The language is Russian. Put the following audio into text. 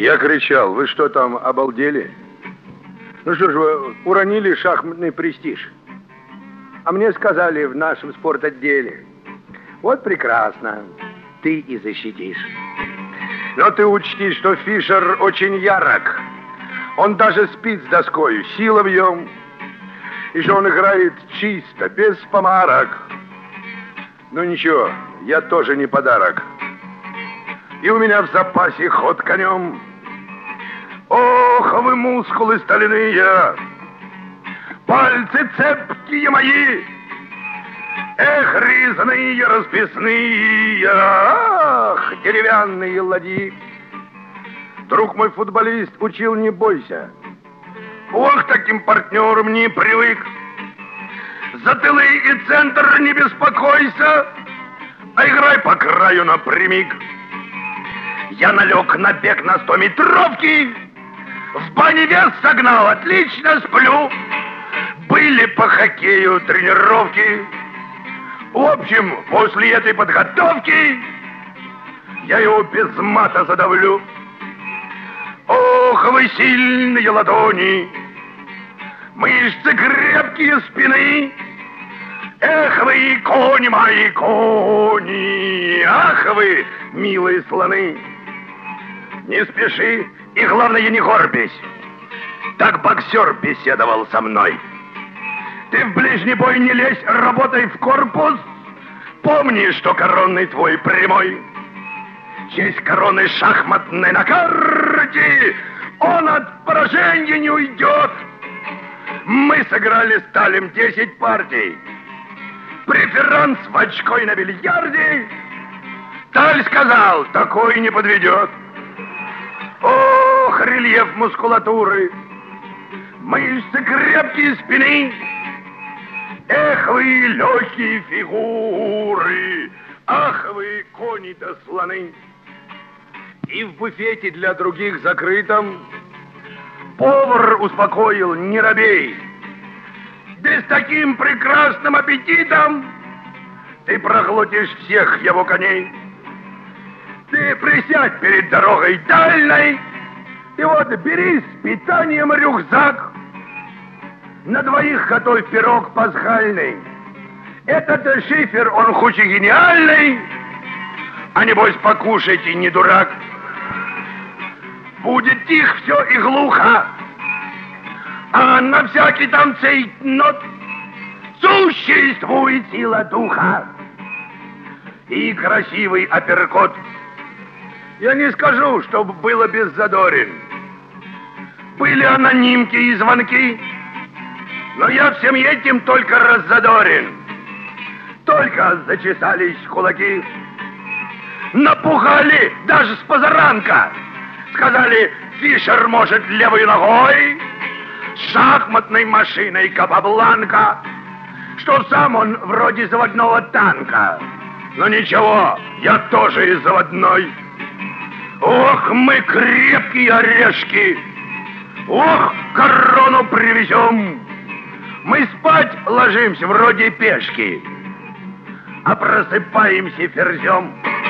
Я кричал: вы что там, обалдели? Ну что ж, вы уронили шахматный престиж. А мне сказали в нашем спортотделе: вот прекрасно, ты и защитишь. Но ты учти, что Фишер очень ярок. Он даже спит с доскою, сила в нем. И что он играет чисто, без помарок. Ну ничего, я тоже не подарок. И у меня в запасе ход конем. Ох, вы мускулы стальные, пальцы цепкие мои, эх, резные, расписные, ах, деревянные ладьи. Друг мой футболист учил: не бойся. Ох, таким партнером не привык. За тылы и центр не беспокойся, а играй по краю напрямик. Я налег на бег на 100-метровки, в бане вес согнал, отлично сплю. Были по хоккею тренировки. В общем, после этой подготовки я его без мата задавлю. Ох, вы сильные ладони, мышцы крепкие спины, эх вы, кони мои, кони, ах вы, милые слоны. Не спеши и, главное, не горбись. Так боксер беседовал со мной. Ты в ближний бой не лезь, работай в корпус. Помни, что коронный твой прямой. Честь короны шахматной на карте, он от поражения не уйдет. Мы сыграли с Талем 10 партий. Преферанс в очко и на бильярде. Таль сказал: такой не подведет. Ох, рельеф мускулатуры, мышцы крепкие спины, эх вы, легкие фигуры, ах вы, кони да слоны. И в буфете для других закрытом повар успокоил: не робей. Да с таким прекрасным аппетитом ты проглотишь всех его коней. Ты присядь перед дорогой дальней, и вот бери с питанием рюкзак. На двоих готовь пирог пасхальный. Этот шифер, он хоть и гениальный, а небось покушайте, не дурак. Будет тихо все и глухо, а на всякий там цейтнот существует сила духа и красивый апперкот. Я не скажу, чтобы было без задорин. Были анонимки и звонки, но я всем этим только раззадорен. Только зачесались кулаки, напугали даже с позаранка. Сказали: Фишер может левой ногой, с шахматной машиной Капабланка, что сам он вроде заводного танка. Но ничего, я тоже и заводной. Ох, мы крепкие орешки, ох, корону привезем. Мы спать ложимся вроде пешки, а просыпаемся ферзем.